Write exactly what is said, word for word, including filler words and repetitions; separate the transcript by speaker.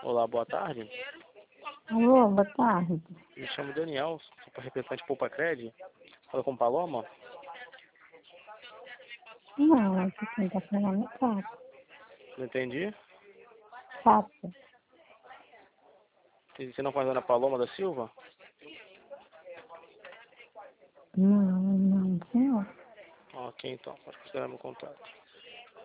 Speaker 1: Olá, boa tarde.
Speaker 2: Alô, boa tarde.
Speaker 1: Me chamo Daniel, sou representante Poupa Cred. Fala com Paloma?
Speaker 2: Não, aqui quem tá falando é Cátia.
Speaker 1: Não entendi.
Speaker 2: Cátia.
Speaker 1: E você não faz Ana Paloma da Silva?
Speaker 2: Não, não, senhor.
Speaker 1: Ok, então, pode considerar meu contato.